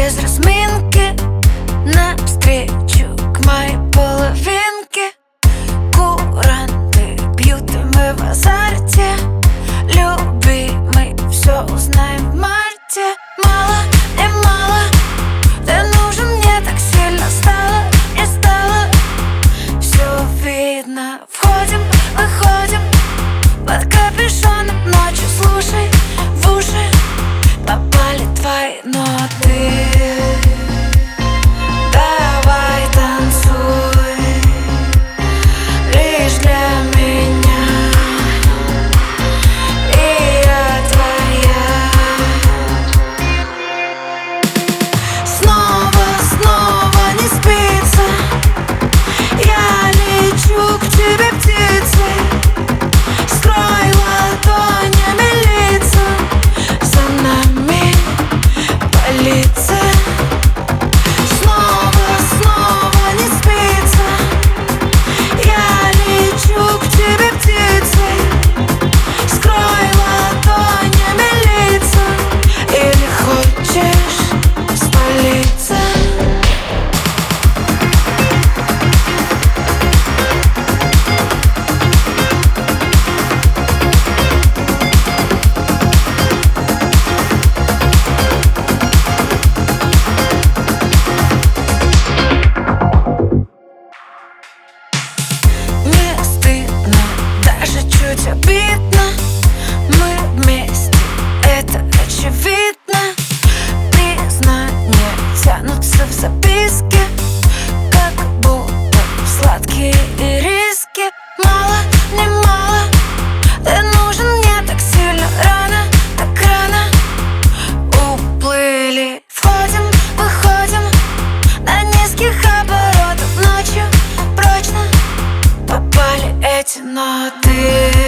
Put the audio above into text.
без разминки навстречу к моей половинке. Куранты бьют, и мы в азарте. Любимый, все узнаем в марте. Мало, не мало, ты нужен мне так сильно. Стало и стало все видно. Входим, выходим под капюшоном ночью. Слушай в уши, попали твои ноты. Давай танцуй лишь для меня, и я твоя. Снова, снова не спится. Я лечу к тебе птицей. Скрой ладонями лица, за нами полиция. Снова, снова не спится. Я лечу к тебе птицей. Скрой ладонями лица. Или хочешь спалиться? Не стыдно, даже чуть обидно. Мы вместе, это очевидно. Признания тянутся в записке, как будто сладкие ириски. Мало, не мало, ты нужен мне так сильно. Рано, так рано уплыли. Входим, выходим на низких оборотах. Ночью прочно попали эти ноты.